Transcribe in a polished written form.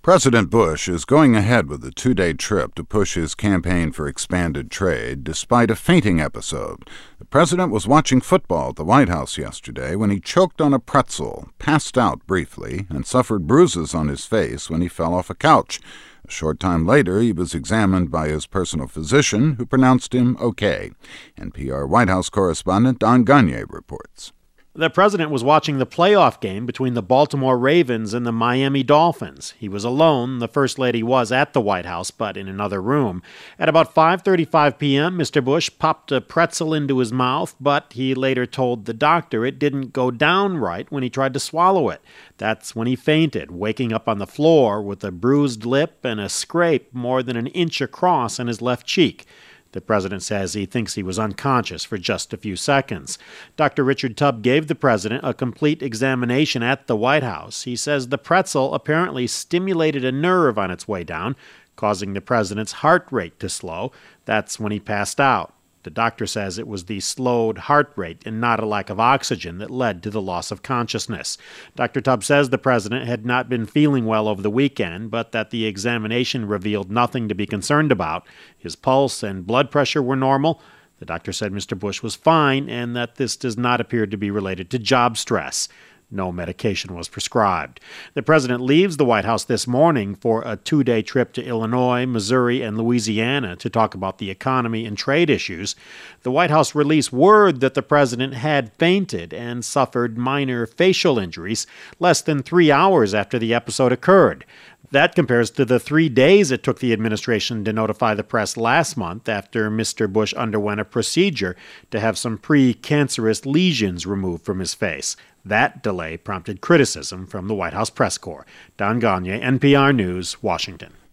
President Bush is going ahead with a 2-day trip to push his campaign for expanded trade, despite a fainting episode. The president was watching football at the White House yesterday when he choked on a pretzel, passed out briefly, and suffered bruises on his face when he fell off a couch. A short time later, he was examined by his personal physician, who pronounced him okay. NPR White House correspondent Don Gagné reports. The president was watching the playoff game between the Baltimore Ravens and the Miami Dolphins. He was alone. The First Lady was at the White House, but in another room. At about 5:35 p.m., Mr. Bush popped a pretzel into his mouth, but he later told the doctor it didn't go down right when he tried to swallow it. That's when he fainted, waking up on the floor with a bruised lip and a scrape more than an inch across on his left cheek. The president says he thinks he was unconscious for just a few seconds. Dr. Richard Tubb gave the president a complete examination at the White House. He says the pretzel apparently stimulated a nerve on its way down, causing the president's heart rate to slow. That's when he passed out. The doctor says it was the slowed heart rate and not a lack of oxygen that led to the loss of consciousness. Dr. Tubb says the president had not been feeling well over the weekend, but that the examination revealed nothing to be concerned about. His pulse and blood pressure were normal. The doctor said Mr. Bush was fine and that this does not appear to be related to job stress. No medication was prescribed. The president leaves the White House this morning for a 2-day trip to Illinois, Missouri, and Louisiana to talk about the economy and trade issues. The White House released word that the president had fainted and suffered minor facial injuries less than 3 hours after the episode occurred. That compares to the 3 days it took the administration to notify the press last month after Mr. Bush underwent a procedure to have some pre-cancerous lesions removed from his face. That delay prompted criticism from the White House press corps. Don Gagné, NPR News, Washington.